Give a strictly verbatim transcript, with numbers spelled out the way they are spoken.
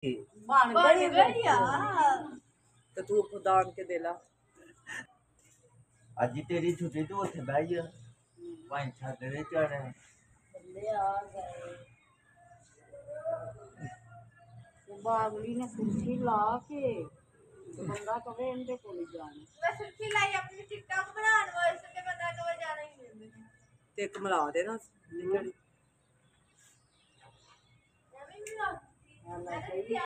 ਬਣ ਬਣ ਗਈ ਆ ਤੇ ਤੂੰ ਖੁਦਾ ਆਣ ਕੇ ਦੇ ਲਾ ਅੱਜ ਤੇਰੀ ਛੁੱਟੀ ਤੂੰ ਉੱਥੇ ਬਹਿ ਜਾ ਪੰਜ ਛੱਡ ਦੇ ਚੜ ਬੰਦੇ ਆ ਗਏ ਬਾਗਲੀ ਨੇ ਸੁਰਖੀ ਲਾ ਕੇ ਤੇ ਬੰਦਾ ਕਵੇ ਇਹਦੇ ਕੋਲ ਜਾਣਾ ਮੈਂ ਸੁਰਖੀ ਲਾਈ ਆਪਣੀ ਟਿਕਟੌਕ ਬਣਾਉਣ ਵਾਸਤੇ ਤੇ ਬੰਦਾ ਕਵੇ ਜਾਣਾ ਹੀ ਨਹੀਂ ਤੇ ਇੱਕ ਮਿਲਾ ਦੇ ਨਾ ਜਿਹੜੀ ਐਵੇਂ ਵੀ ਲਾ ਹਾਂ, ਮੈਂ ਕਹੀ